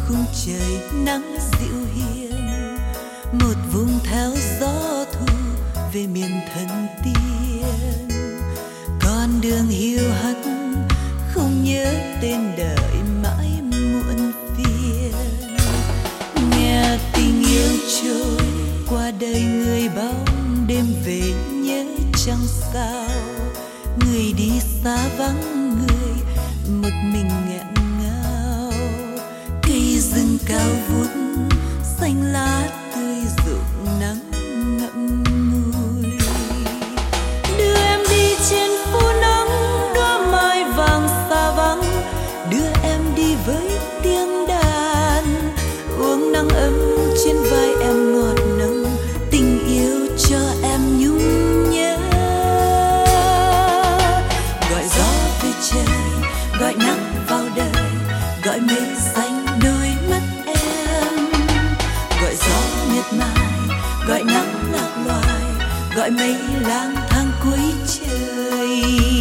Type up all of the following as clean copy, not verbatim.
khung trời nắng dịu hiền, một vùng theo gió thu về miền thần tiên. Con đường hiu hắt không nhớ tên đời mãi muộn phiền. Nghe tình yêu trôi qua đời người bóng đêm về nhớ chẳng sao. Người đi xa vắng người một mình nghẹn ngào. Cây rừng cao vút xanh lá tươi rụng nắng ngậm ngùi. Đưa em đi trên phố nắng đóa mai vàng xa vắng. Đưa em đi với tiếng đàn uống nắng ấm trên vai em ngọt nồng. Tình yêu cho em nhung nhớ. Gọi gió về trời, gọi nắng vào đời, gọi mây xanh đôi mắt em. Gọi gió miệt mài, gọi nắng lạc loài, gọi mây lang thang cuối trời.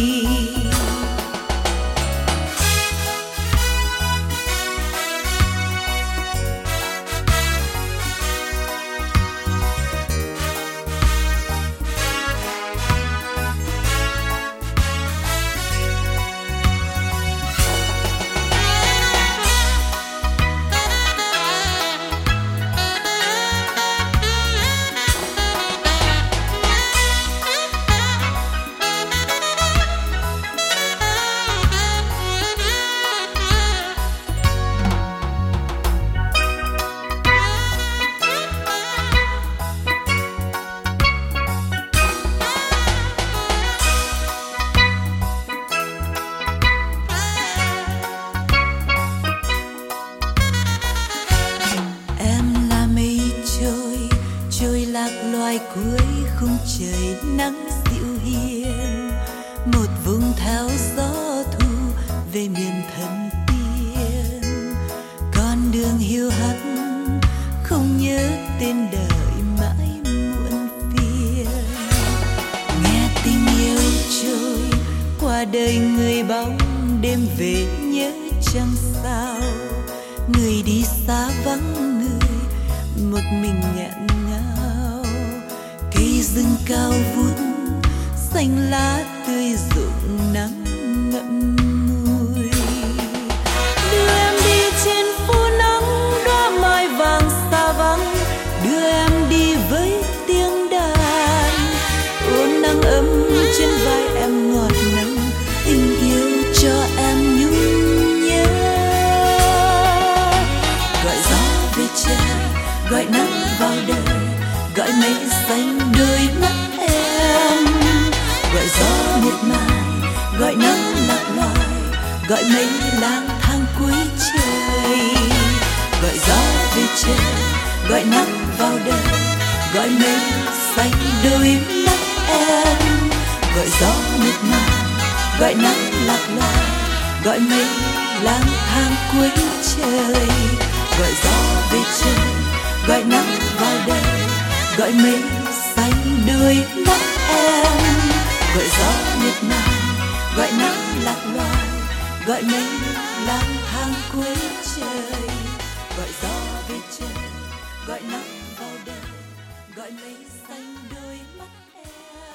Trôi lạc loài cuối khung trời nắng dịu hiền, một vùng theo gió thu về miền thần tiên. Con đường hiu hắt không nhớ tên đời mãi muộn phiền. Nghe tình yêu trôi qua đời người bóng đêm về nhớ chẳng sao. Người đi xa vắng người một mình nghẹn ngào. Cây rừng cao vút xanh lá tươi rụng nắng ngậm ngùi. Đưa em đi trên phố nắng đóa mai vàng xa vắng. Đưa em đi với tiếng đàn uống nắng ấm trên vai em ngọt nồng. Tình yêu cho em nhung nhớ. Gọi gió về trời, gọi nắng vào đời, gọi mây xanh đôi mắt em. Gọi gió miệt mài, gọi nắng lạc loài, gọi mây lang thang cuối trời. Gọi gió về trời, gọi nắng vào đời, gọi mây xanh đôi mắt em. Gọi gió miệt mài, gọi nắng lạc loài, gọi mây lang thang cuối trời. Gọi gió về trời, gọi nắng vào đời, gọi mây xanh đôi mắt em. Gọi gió miệt mài, gọi nắng lạc loài, gọi mây lang thang cuối trời. Gọi gió về trời, gọi nắng vào đời, gọi mây xanh đôi mắt em.